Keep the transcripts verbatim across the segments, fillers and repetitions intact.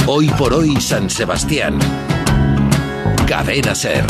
Hoy por hoy San Sebastián. Cadena SER.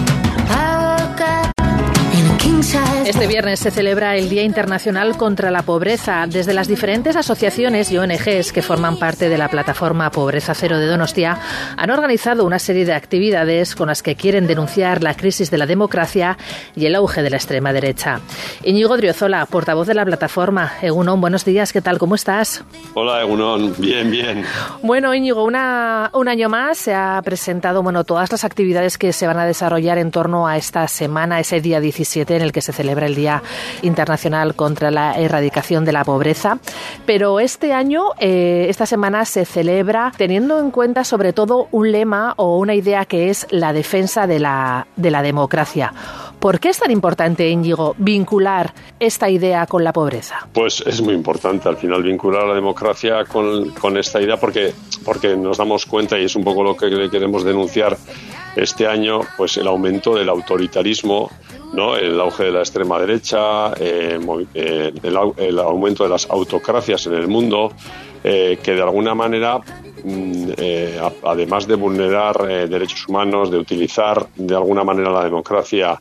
Este viernes se celebra el Día Internacional contra la Pobreza. Desde las diferentes asociaciones y O N Ges que forman parte de la plataforma Pobreza Cero de Donostia han organizado una serie de actividades con las que quieren denunciar la crisis de la democracia y el auge de la extrema derecha. Íñigo Driozola, portavoz de la plataforma. Egunon, buenos días, ¿qué tal? ¿Cómo estás? Hola, Egunon, bien, bien. Bueno, Íñigo, una, un año más se ha presentado bueno, todas las actividades que se van a desarrollar en torno a esta semana, ese día diecisiete en el que se celebra el Día Internacional contra la Erradicación de la Pobreza. Pero este año, eh, esta semana se celebra teniendo en cuenta sobre todo un lema o una idea que es la defensa de la, de la democracia. ¿Por qué es tan importante, Íñigo, vincular esta idea con la pobreza? Pues es muy importante al final vincular la democracia con, con esta idea porque, porque nos damos cuenta, y es un poco lo que queremos denunciar este año, pues el aumento del autoritarismo, ¿no? El auge de la extrema derecha, eh, eh, el, el aumento de las autocracias en el mundo, eh, que de alguna manera, mm, eh, a, además de vulnerar eh, derechos humanos, de utilizar de alguna manera la democracia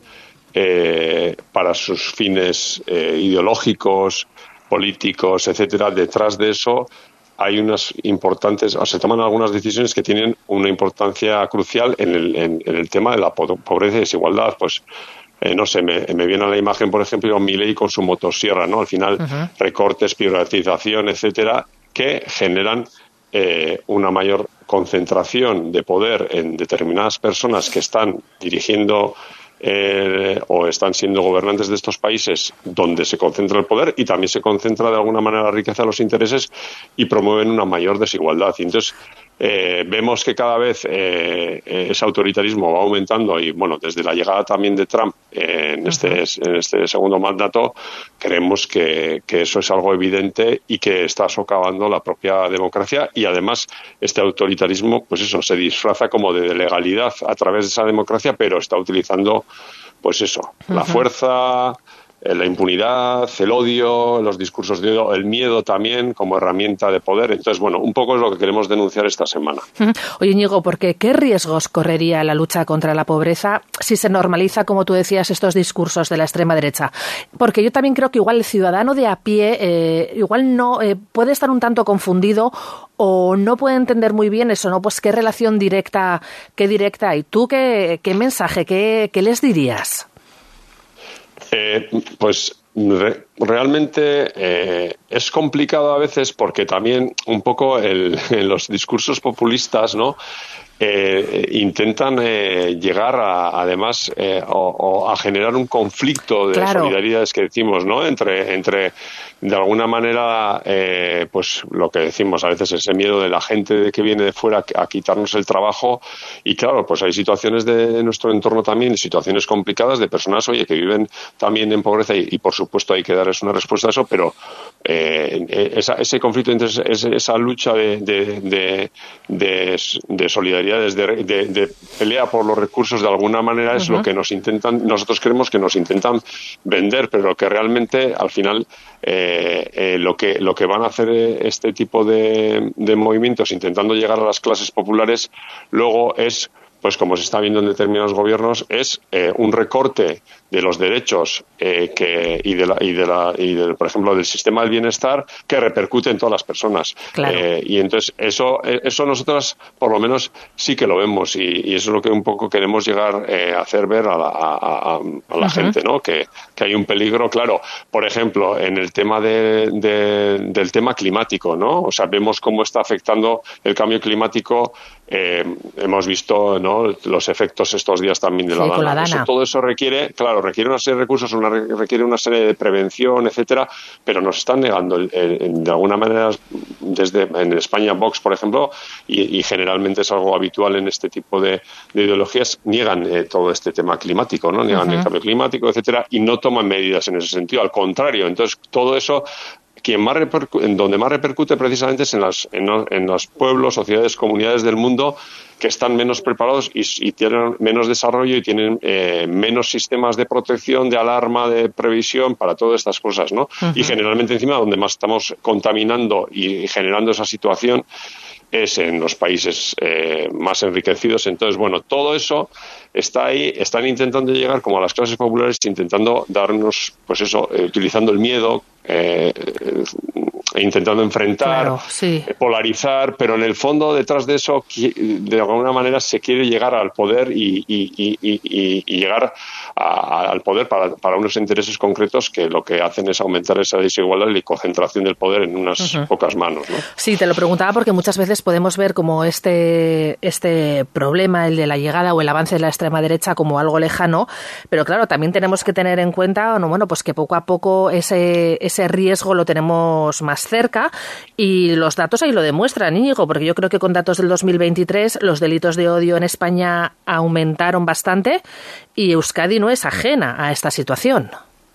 eh, para sus fines eh, ideológicos, políticos, etcétera, detrás de eso hay unas importantes, o se toman algunas decisiones que tienen una importancia crucial en el, en, en el tema de la pobreza y desigualdad. Pues Eh, no sé, me, me viene a la imagen, por ejemplo, Milei con su motosierra, ¿no? Al final, uh-huh. recortes, privatización, etcétera, que generan eh, una mayor concentración de poder en determinadas personas que están dirigiendo eh, o están siendo gobernantes de estos países donde se concentra el poder y también se concentra de alguna manera la riqueza, los intereses y promueven una mayor desigualdad. Y entonces Eh, vemos que cada vez eh, ese autoritarismo va aumentando y, bueno, desde la llegada también de Trump eh, en, este, en este segundo mandato, creemos que, que eso es algo evidente y que está socavando la propia democracia y, además, este autoritarismo, pues eso, se disfraza como de legalidad a través de esa democracia, pero está utilizando, pues eso, uh-huh. la fuerza, la impunidad, el odio, los discursos de odio, el miedo también como herramienta de poder. Entonces, bueno, un poco es lo que queremos denunciar esta semana. Oye, Íñigo, porque ¿qué riesgos correría la lucha contra la pobreza si se normaliza, como tú decías, estos discursos de la extrema derecha? Porque yo también creo que igual el ciudadano de a pie eh, igual no eh, puede estar un tanto confundido o no puede entender muy bien eso, ¿no? Pues qué relación directa, qué directa hay. ¿Tú qué, qué mensaje, qué, qué les dirías? Eh, pues re, realmente eh, es complicado a veces porque también un poco el, en los discursos populistas, ¿no? Eh, intentan eh, llegar a, además eh, o, o a generar un conflicto de claro. solidaridades que decimos, ¿no? Entre, entre de alguna manera, eh, pues lo que decimos a veces, ese miedo de la gente de que viene de fuera a quitarnos el trabajo. Y claro, pues hay situaciones de nuestro entorno también, situaciones complicadas de personas, oye, que viven también en pobreza y, y por supuesto hay que darles una respuesta a eso, pero eh, esa, ese conflicto, entre esa lucha de, de, de, de, de solidaridad, De, de, de pelea por los recursos, de alguna manera es uh-huh. lo que nos intentan, nosotros creemos que nos intentan vender, pero lo que realmente al final eh, eh, lo que lo que van a hacer este tipo de, de movimientos intentando llegar a las clases populares luego es, pues como se está viendo en determinados gobiernos, es eh, un recorte de los derechos eh, que y de la y de la y de, por ejemplo, del sistema del bienestar que repercute en todas las personas. Claro. Eh, y entonces eso eso nosotros por lo menos sí que lo vemos y, y eso es lo que un poco queremos llegar eh, a hacer ver a la, a, a, a la uh-huh. gente, ¿no? Que, que hay un peligro, claro. Por ejemplo, en el tema de, de, del tema climático, ¿no? O sea, vemos cómo está afectando el cambio climático. Eh, hemos visto, ¿no?, los efectos estos días también de la, sí, dana. la dana. Eso, todo eso requiere, claro, requiere una serie de recursos, una, requiere una serie de prevención, etcétera, pero nos están negando el, el, de alguna manera desde en España Vox, por ejemplo, y, y generalmente es algo habitual en este tipo de, de ideologías, niegan eh, todo este tema climático, ¿no? Niegan uh-huh. el cambio climático, etcétera, y no toman medidas en ese sentido, al contrario. Entonces, todo eso quien más repercu- en donde más repercute precisamente es en, las, en, en los pueblos, sociedades, comunidades del mundo que están menos preparados y, y tienen menos desarrollo y tienen eh, menos sistemas de protección, de alarma, de previsión para todas estas cosas, ¿no? Uh-huh. Y generalmente encima donde más estamos contaminando y generando esa situación es en los países eh, más enriquecidos. Entonces, bueno, todo eso está ahí, están intentando llegar como a las clases populares, intentando darnos, pues eso, eh, utilizando el miedo, eh, eh, intentando enfrentar, claro, sí. eh, polarizar, pero en el fondo detrás de eso, de alguna manera se quiere llegar al poder y, y, y, y, y llegar a, al poder para, para unos intereses concretos que lo que hacen es aumentar esa desigualdad y concentración del poder en unas uh-huh. pocas manos, ¿no? Sí, te lo preguntaba porque muchas veces podemos ver como este, este problema, el de la llegada o el avance de la extrema derecha, como algo lejano, pero claro, también tenemos que tener en cuenta, no, bueno, pues que poco a poco ese, ese riesgo lo tenemos más cerca y los datos ahí lo demuestran, Íñigo, porque yo creo que con datos del dos mil veintitrés los delitos de odio en España aumentaron bastante y Euskadi no es ajena a esta situación.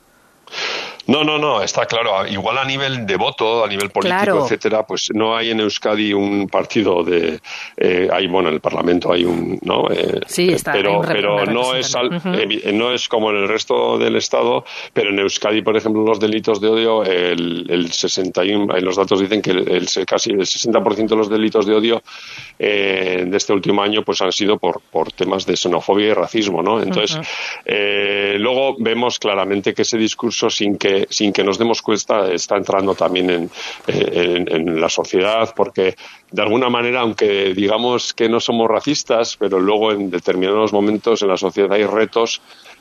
No, no, no, está claro. Igual a nivel de voto, a nivel político, claro. etcétera, pues no hay en Euskadi un partido de, eh, hay, bueno, en el Parlamento hay un, ¿no? Eh, sí, está. Pero, pero no es, al, uh-huh. eh, no es como en el resto del Estado. Pero en Euskadi, por ejemplo, los delitos de odio, el, el sesenta y uno, los datos dicen que el, el casi el sesenta por ciento de los delitos de odio eh, de este último año, pues han sido por por temas de xenofobia y racismo, ¿no? Entonces, uh-huh. eh, luego vemos claramente que ese discurso, sin que sin que nos demos cuenta, está entrando también en, en, en la sociedad, porque de alguna manera, aunque digamos que no somos racistas, pero luego en determinados momentos en la sociedad hay retos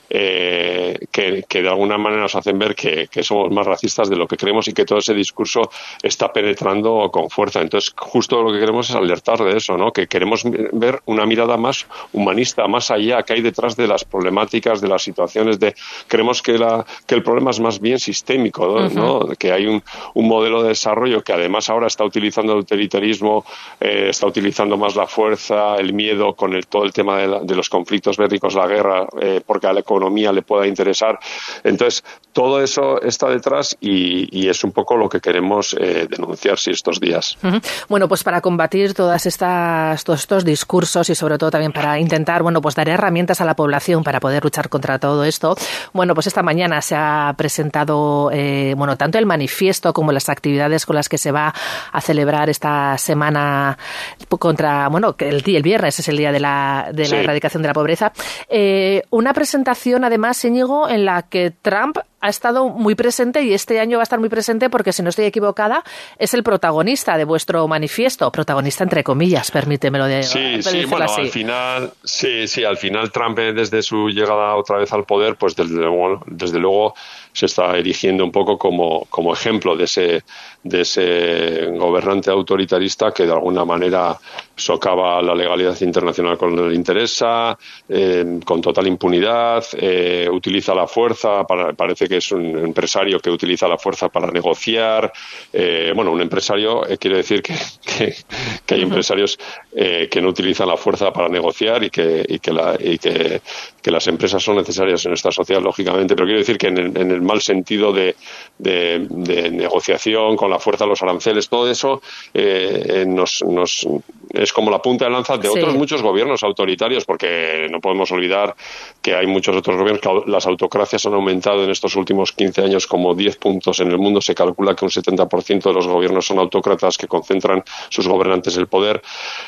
Eh, que, que de alguna manera nos hacen ver que, que somos más racistas de lo que creemos y que todo ese discurso está penetrando con fuerza. Entonces, justo lo que queremos es alertar de eso, ¿no? Que queremos ver una mirada más humanista, más allá, que hay detrás de las problemáticas, de las situaciones. De creemos que, la, que el problema es más bien sistémico, ¿no? Uh-huh. Que hay un, un modelo de desarrollo que además ahora está utilizando el autoritarismo, eh, está utilizando más la fuerza, el miedo, con el, todo el tema de, la, de los conflictos bélicos, la guerra, eh, porque a la economía le pueda interesar. Entonces, todo eso está detrás y, y es un poco lo que queremos eh, denunciar sí, estos días. Uh-huh. Bueno, pues para combatir todas estas, todos estos discursos y sobre todo también para intentar, bueno, pues dar herramientas a la población para poder luchar contra todo esto, bueno, pues esta mañana se ha presentado, eh, bueno, tanto el manifiesto como las actividades con las que se va a celebrar esta semana contra, bueno, que el, el viernes es el día de la, de la sí. erradicación de la pobreza. Eh, una presentación además, Íñigo, en la que Trump ha estado muy presente y este año va a estar muy presente porque, si no estoy equivocada, es el protagonista de vuestro manifiesto. Protagonista entre comillas, permítemelo de Sí, sí, bueno, así. al final, sí, sí, al final Trump, desde su llegada otra vez al poder, pues desde luego, desde luego se está erigiendo un poco como, como ejemplo de ese, de ese gobernante autoritarista que de alguna manera socava la legalidad internacional cuando le interesa, eh, con total impunidad, eh, utiliza la fuerza, para, parece que es un empresario que utiliza la fuerza para negociar. Eh, bueno, un empresario eh, quiere decir que, que, que hay empresarios eh, que no utilizan la fuerza para negociar y que, y que, la, y que, que las empresas son necesarias en esta sociedad, lógicamente, pero quiero decir que en el, en el mal sentido de, de, de negociación, con la fuerza de los aranceles, todo eso eh, nos, nos es como la punta de lanza de sí. otros muchos gobiernos autoritarios, porque no podemos olvidar que hay muchos otros gobiernos que las autocracias han aumentado en estos últimos quince años como diez puntos en el mundo. Se calcula que un setenta por ciento de los gobiernos son autócratas que concentran sus gobernantes el poder.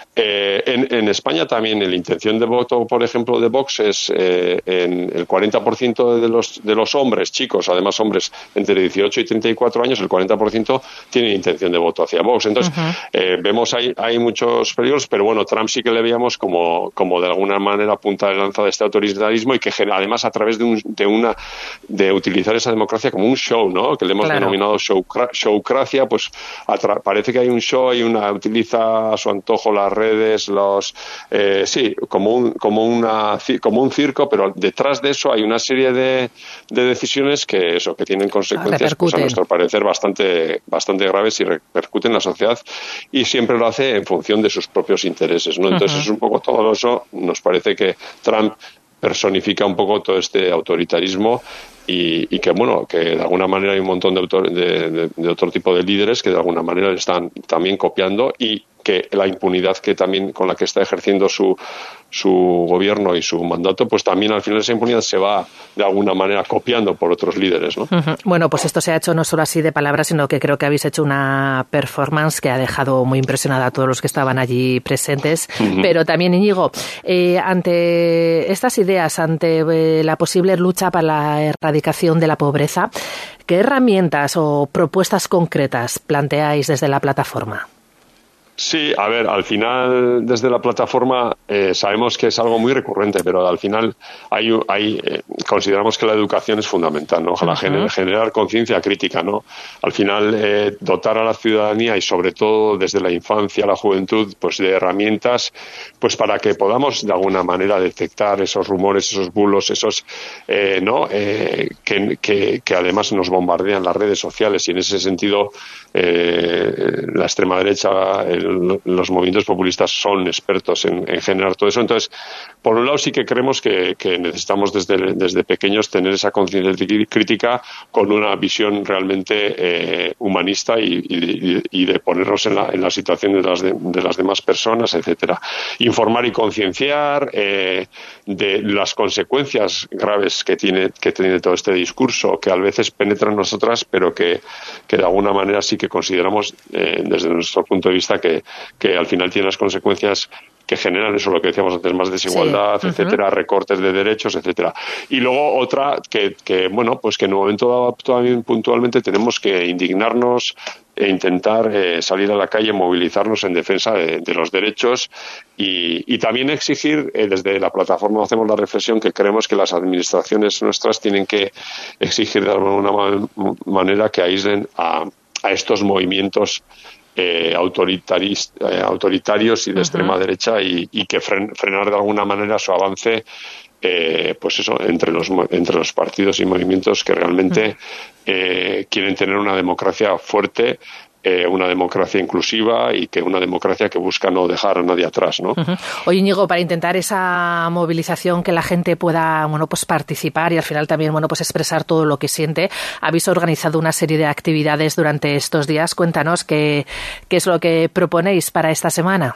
Eh, en, en España también la intención de voto, por ejemplo, de Vox es eh, en el cuarenta por ciento de los, de los hombres, chicos, además hombres entre dieciocho y treinta y cuatro años, el cuarenta por ciento tienen intención de voto hacia Vox. Entonces, uh-huh. eh, vemos hay, hay muchos peligros, pero bueno, Trump sí que le veíamos como, como de alguna manera punta de lanza de este autoritarismo y que además a través de, un, de una de utilizar esa democracia como un show, ¿no? Que le hemos claro. denominado show, showcracia, pues atra- parece que hay un show y una utiliza a su antojo las redes, los eh, sí, como un como una como un circo, pero detrás de eso hay una serie de, de decisiones que eso que tienen consecuencias, pues, a nuestro parecer bastante bastante graves y repercuten en la sociedad y siempre lo hace en función de sus propios intereses, ¿no? Entonces uh-huh. es un poco todo eso. Nos parece que Trump personifica un poco todo este autoritarismo y, y que, bueno, que de alguna manera hay un montón de, autor, de, de, de otro tipo de líderes que de alguna manera están también copiando y que la impunidad que también con la que está ejerciendo su su gobierno y su mandato, pues también al final esa impunidad se va de alguna manera copiando por otros líderes, ¿no? Uh-huh. Bueno, pues esto se ha hecho no solo así de palabras, sino que creo que habéis hecho una performance que ha dejado muy impresionada a todos los que estaban allí presentes. Uh-huh. Pero también, Íñigo, eh, ante estas ideas, ante eh, la posible lucha para la erradicación de la pobreza, ¿qué herramientas o propuestas concretas planteáis desde la plataforma? Sí, a ver, al final desde la plataforma eh, sabemos que es algo muy recurrente, pero al final hay, hay eh, consideramos que la educación es fundamental, ¿no? Ojalá uh-huh. generar conciencia crítica, ¿no? Al final eh, dotar a la ciudadanía y sobre todo desde la infancia a la juventud, pues de herramientas, pues para que podamos de alguna manera detectar esos rumores, esos bulos, esos, eh, ¿no? Eh, que, que, que además nos bombardean las redes sociales y en ese sentido eh, la extrema derecha, el los movimientos populistas son expertos en, en generar todo eso. Entonces, por un lado sí que creemos que, que necesitamos desde, desde pequeños tener esa conciencia crítica con una visión realmente eh, humanista y, y, y de ponernos en la, en la situación de las, de, de las demás personas, etcétera. Informar y concienciar eh, de las consecuencias graves que tiene, que tiene todo este discurso, que a veces penetra en nosotras, pero que, que de alguna manera sí que consideramos eh, desde nuestro punto de vista que que al final tiene las consecuencias que generan eso, lo que decíamos antes, más desigualdad, sí. uh-huh. etcétera, recortes de derechos, etcétera. Y luego otra que, que, bueno, pues que en un momento dado también puntualmente tenemos que indignarnos e intentar eh, salir a la calle, movilizarnos en defensa de, de los derechos y, y también exigir, eh, desde la plataforma hacemos la reflexión que creemos que las administraciones nuestras tienen que exigir de alguna manera que aíslen a, a estos movimientos Eh, autoritaris, eh, autoritarios y de uh-huh. extrema derecha y, y que fren, frenar de alguna manera su avance eh, pues eso entre los entre los partidos y movimientos que realmente uh-huh. eh, quieren tener una democracia fuerte, eh, una democracia inclusiva y que una democracia que busca no dejar a nadie atrás, ¿no? Uh-huh. Oye, Íñigo, para intentar esa movilización, que la gente pueda, bueno, pues participar y al final también, bueno, pues expresar todo lo que siente, habéis organizado una serie de actividades durante estos días. Cuéntanos qué, qué es lo que proponéis para esta semana.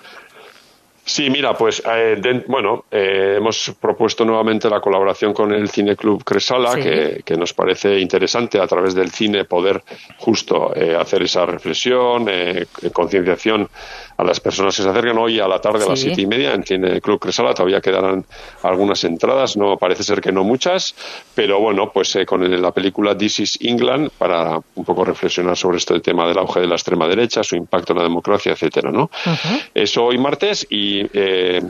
Sí, mira, pues eh, de, bueno, eh, hemos propuesto nuevamente la colaboración con el Cine Club Cresala, sí. que, que nos parece interesante a través del cine poder justo eh, hacer esa reflexión, eh, concienciación a las personas que se acercan hoy a la tarde sí. a las siete y media en Cine Club Cresala. Todavía quedarán algunas entradas, no parece ser que no muchas, pero bueno, pues eh, con el, la película This is England para un poco reflexionar sobre este tema del auge de la extrema derecha, su impacto en la democracia, etcétera, ¿no? Uh-huh. Eso hoy martes y Y eh,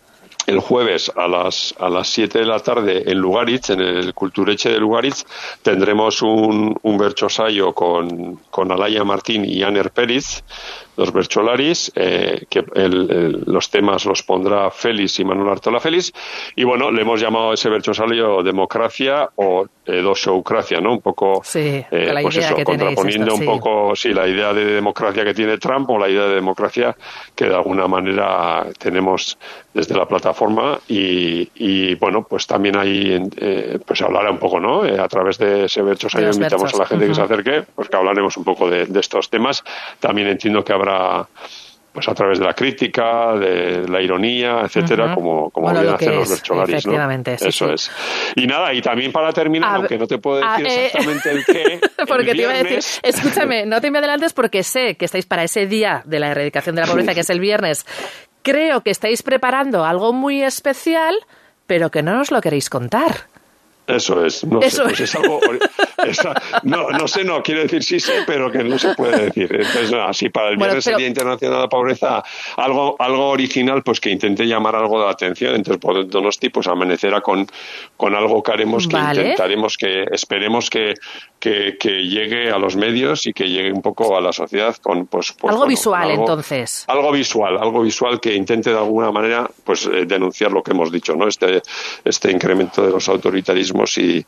el jueves a las a las siete de la tarde en Lugaritz, en el Kulturetxe de Lugaritz, tendremos un, un bertsosaio con, con Alaia Martín y Aner Peritz, los bertsolaris, eh, que el, el, los temas los pondrá Félix y Manuel Artola Félix, y bueno, le hemos llamado a ese bertsosaio Democracia o eh, Dosoucracia, ¿no? Un poco, sí, eh, pues eso, contraponiendo esto, sí. un poco, sí, la idea de democracia que tiene Trump o la idea de democracia que de alguna manera tenemos desde la plataforma y, y bueno, pues también ahí eh, pues hablará un poco, ¿no? Eh, a través de ese bertsosaio invitamos versos. a la gente uh-huh. que se acerque, pues que hablaremos un poco de, de estos temas. También entiendo que habrá pues a través de la crítica, de la ironía, etcétera, uh-huh. como, como bueno, bien hacen es, los bertsolaris, ¿no? Sí, Eso sí. es. Y nada, y también para terminar, a aunque no te puedo decir a, eh, exactamente el qué, porque el te iba a decir, viernes... escúchame, no te me adelantes porque sé que estáis para ese día de la erradicación de la pobreza, que es el viernes. Creo que estáis preparando algo muy especial, pero que no nos lo queréis contar. Eso es, no Eso sé, pues es algo, esa, no, no sé, no, quiero decir sí sé, pero que no se puede decir. Entonces, no, así para el viernes, bueno, pero... el Día Internacional de la Pobreza, algo, algo original, pues que intenté llamar algo de atención. Entonces, por Donosti, pues amanecerá con, con algo que haremos, que vale. intentaremos, que esperemos que, que, que llegue a los medios y que llegue un poco a la sociedad con, pues, pues algo bueno, visual, algo, entonces. Algo visual, algo visual que intente de alguna manera, pues eh, denunciar lo que hemos dicho, ¿no? Este, este incremento de los autoritarismos y,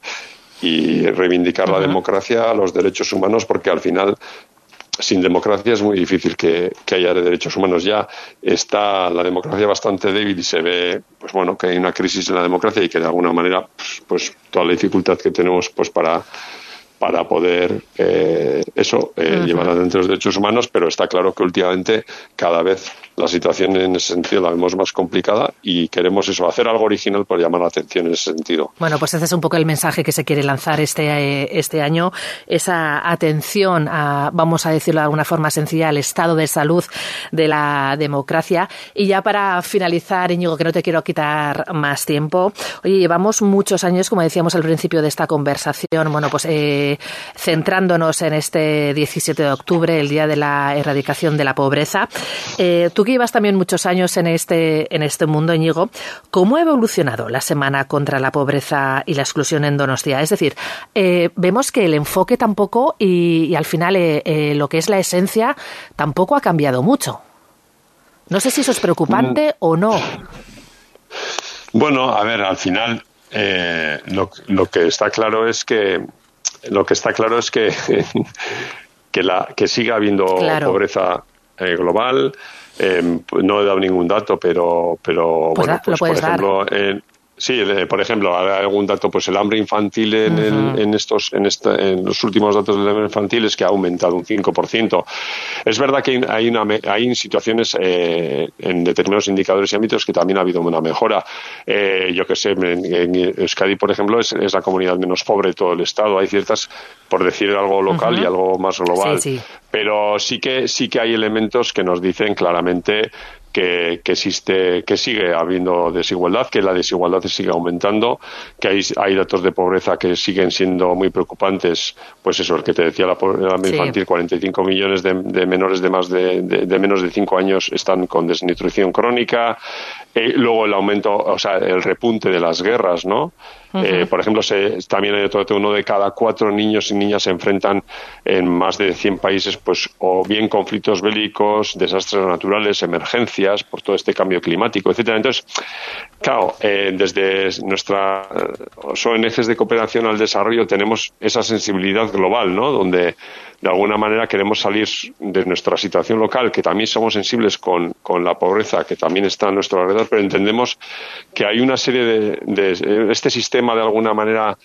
y reivindicar uh-huh. la democracia, los derechos humanos, porque al final sin democracia es muy difícil que, que haya derechos humanos. Ya está la democracia bastante débil y se ve, pues bueno, que hay una crisis en la democracia y que de alguna manera, pues, pues toda la dificultad que tenemos, pues para para poder eh, eso, eh, uh-huh. llevar adelante los derechos humanos, pero está claro que últimamente cada vez la situación en ese sentido la vemos más complicada y queremos eso, hacer algo original por llamar la atención en ese sentido. Bueno, pues ese es un poco el mensaje que se quiere lanzar este, eh, este año, esa atención a, vamos a decirlo de alguna forma sencilla, al estado de salud de la democracia. Y ya para finalizar, Íñigo, que no te quiero quitar más tiempo, oye, llevamos muchos años, como decíamos al principio de esta conversación, bueno, pues eh, centrándonos en este diecisiete de octubre, el Día de la Erradicación de la Pobreza. Eh, tú que llevas también muchos años en este, en este mundo, Íñigo, ¿cómo ha evolucionado la Semana contra la Pobreza y la Exclusión en Donostia? Es decir, eh, vemos que el enfoque tampoco y, y al final eh, eh, lo que es la esencia tampoco ha cambiado mucho. No sé si eso es preocupante mm. o no. Bueno, a ver, al final eh, lo, lo que está claro es que lo que está claro es que que, la, que siga habiendo claro. pobreza eh, global. Eh, no he dado ningún dato, pero pero pues bueno, pues por ejemplo, eh, sí, eh, por ejemplo, hay algún dato, pues el hambre infantil en, uh-huh. el, en estos, en, esta, en los últimos datos del hambre infantil es que ha aumentado un cinco por ciento. Es verdad que hay una, hay situaciones eh, en determinados indicadores y ámbitos que también ha habido una mejora. Eh, yo que sé, en, en Euskadi, por ejemplo, es, es la comunidad menos pobre de todo el estado. Hay ciertas, por decir algo local uh-huh. y algo más global. Sí, sí. Pero sí que sí que hay elementos que nos dicen claramente que, que existe, que sigue habiendo desigualdad, que la desigualdad sigue aumentando, que hay, hay datos de pobreza que siguen siendo muy preocupantes, pues eso, el que te decía la pobreza sí. infantil, cuarenta y cinco millones de, de menores de más de, de, de menos de cinco años están con desnutrición crónica, eh, luego el aumento, o sea, el repunte de las guerras, ¿no? Uh-huh. Eh, por ejemplo, se, también hay otro dato, uno de cada cuatro niños y niñas se enfrentan en más de cien países, pues, o bien conflictos bélicos, desastres naturales, emergencias, por todo este cambio climático, etcétera. Entonces, claro, eh, desde nuestra O N Ges de cooperación al desarrollo tenemos esa sensibilidad global, ¿no? Donde de alguna manera queremos salir de nuestra situación local, que también somos sensibles con, con la pobreza, que también está a nuestro alrededor, pero entendemos que hay una serie de, de este sistema de alguna manera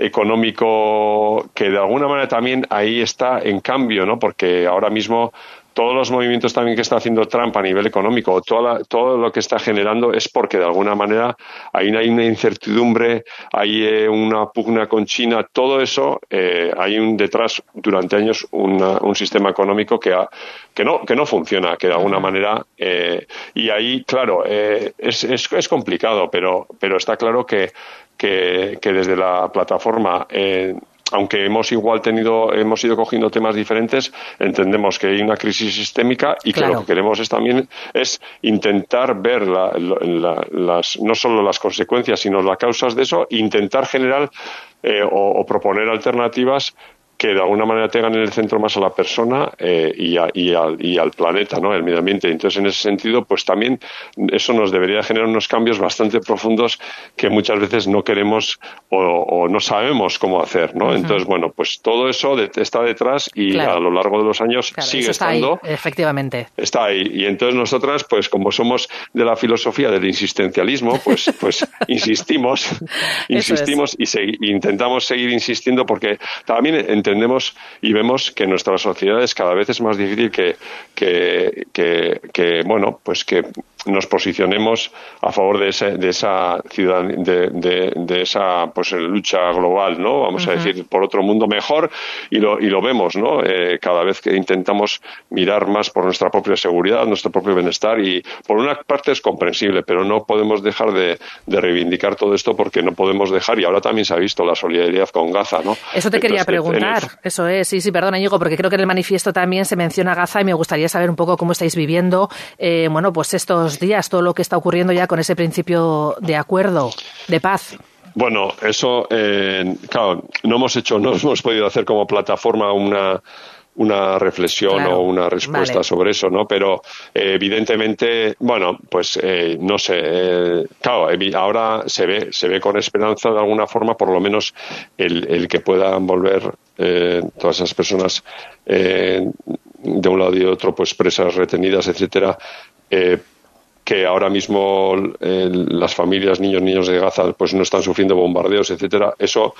económico que de alguna manera también ahí está en cambio, ¿no? Porque ahora mismo todos los movimientos también que está haciendo Trump a nivel económico, toda la, todo lo que está generando es porque de alguna manera ahí hay una incertidumbre, hay eh, una pugna con China, todo eso, eh, hay un detrás durante años una, un sistema económico que, ha, que, no, que no funciona, que de alguna manera, eh, y ahí, claro, eh, es, es, es complicado, pero, pero está claro que, que, que desde la plataforma eh, aunque hemos igual tenido, hemos ido cogiendo temas diferentes, entendemos que hay una crisis sistémica y que claro. lo que queremos es también es intentar ver la, la, las, no solo las consecuencias, sino las causas de eso, e intentar generar eh, o, o proponer alternativas que de alguna manera tengan en el centro más a la persona eh, y, a, y, al, y al planeta, ¿no? El medio ambiente. Entonces, en ese sentido, pues también eso nos debería generar unos cambios bastante profundos que muchas veces no queremos o, o no sabemos cómo hacer, ¿no? Uh-huh. Entonces, bueno, pues todo eso de, está detrás y claro. a lo largo de los años claro, sigue está estando. Ahí, efectivamente. Está ahí. Y entonces nosotras, pues como somos de la filosofía del insistencialismo, pues, pues insistimos, insistimos es. y se, intentamos seguir insistiendo porque también entendemos entendemos y vemos que nuestra sociedad es cada vez es más difícil que, que, que, que bueno, pues que nos posicionemos a favor de esa, de esa ciudad, de, de, de esa pues lucha global, ¿no? Vamos uh-huh. a decir, por otro mundo mejor, y lo, y lo vemos, ¿no? Eh, cada vez que intentamos mirar más por nuestra propia seguridad, nuestro propio bienestar, y por una parte es comprensible, pero no podemos dejar de, de reivindicar todo esto porque no podemos dejar, y ahora también se ha visto la solidaridad con Gaza, ¿no? Eso te Entonces, quería preguntar, el... eso es, sí, sí, perdona, Íñigo, porque creo que en el manifiesto también se menciona Gaza y me gustaría saber un poco cómo estáis viviendo, eh, bueno, pues estos días, todo lo que está ocurriendo ya con ese principio de acuerdo, de paz. Bueno, eso, eh, claro, no hemos hecho, no hemos podido hacer como plataforma una una reflexión claro, o una respuesta vale. sobre eso, ¿no? Pero eh, evidentemente, bueno, pues eh, no sé, eh, claro, ahora se ve se ve con esperanza de alguna forma, por lo menos el, el que puedan volver eh, todas esas personas eh, de un lado y de otro, pues presas retenidas, etcétera. Eh, que ahora mismo eh, las familias, niños, niños de Gaza, pues no están sufriendo bombardeos, etcétera. Eso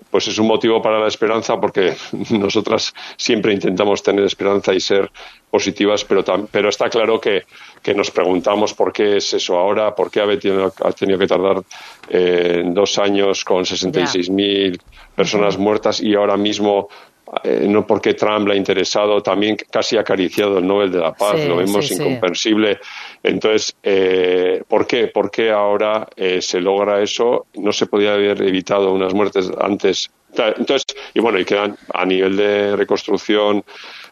pues es un motivo para la esperanza, porque nosotras siempre intentamos tener esperanza y ser positivas, pero tam- pero está claro que, que nos preguntamos por qué es eso ahora, por qué ha tenido, ha tenido que tardar eh, dos años con sesenta y seis mil personas uh-huh. muertas, y ahora mismo eh, no porque Trump le ha interesado, también casi ha acariciado el Nobel de la Paz, sí, lo vemos sí, incomprensible. Sí. Entonces, eh, ¿por qué? ¿Por qué ahora eh, se logra eso? No se podía haber evitado unas muertes antes. Entonces, y bueno, y quedan a nivel de reconstrucción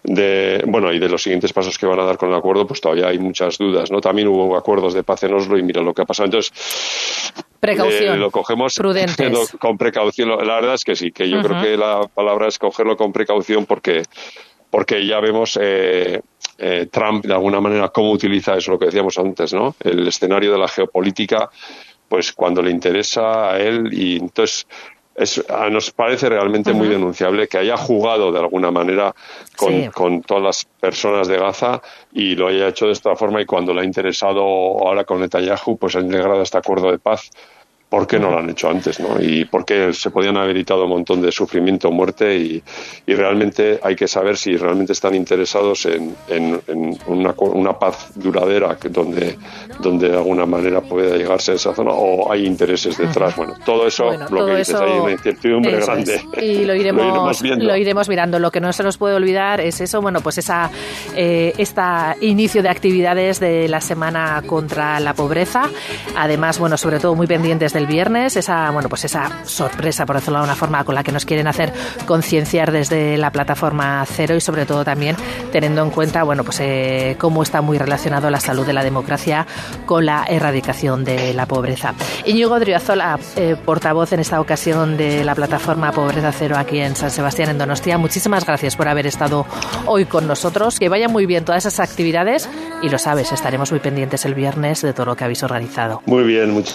de bueno y de los siguientes pasos que van a dar con el acuerdo, pues todavía hay muchas dudas, ¿no? También hubo acuerdos de paz en Oslo y mira lo que ha pasado. Entonces, precaución, eh, lo cogemos prudentes. Lo, con precaución. La verdad es que sí, que yo uh-huh. creo que la palabra es cogerlo con precaución, porque porque ya vemos eh, eh, Trump de alguna manera cómo utiliza eso, lo que decíamos antes, ¿no? El escenario de la geopolítica, pues cuando le interesa a él, y entonces Es, nos parece realmente uh-huh. muy denunciable que haya jugado de alguna manera con, sí. con todas las personas de Gaza y lo haya hecho de esta forma, y cuando le ha interesado ahora con Netanyahu, pues ha integrado este acuerdo de paz. ¿Por qué no lo han hecho antes, no? Y por qué se podían haber evitado un montón de sufrimiento, muerte, y, y realmente hay que saber si realmente están interesados en, en, en una, una paz duradera que donde, donde de alguna manera pueda llegarse a esa zona, o hay intereses detrás. Bueno, todo eso, bueno, lo todo que dices, eso, hay una incertidumbre grande. Es. Y lo iremos, lo iremos viendo. Lo iremos mirando. Lo que no se nos puede olvidar es eso, bueno, pues esa eh, esta inicio de actividades de la Semana contra la Pobreza. Además, bueno, sobre todo muy pendientes de el viernes, esa bueno pues esa sorpresa, por decirlo de alguna forma, con la que nos quieren hacer concienciar desde la plataforma Cero, y sobre todo también teniendo en cuenta bueno pues eh, cómo está muy relacionado la salud de la democracia con la erradicación de la pobreza. Íñigo Odriozola, eh, portavoz en esta ocasión de la plataforma Pobreza Cero aquí en San Sebastián, en Donostia, muchísimas gracias por haber estado hoy con nosotros. Que vayan muy bien todas esas actividades, y lo sabes, estaremos muy pendientes el viernes de todo lo que habéis organizado. Muy bien, muchas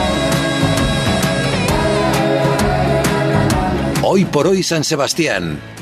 Hoy por hoy San Sebastián,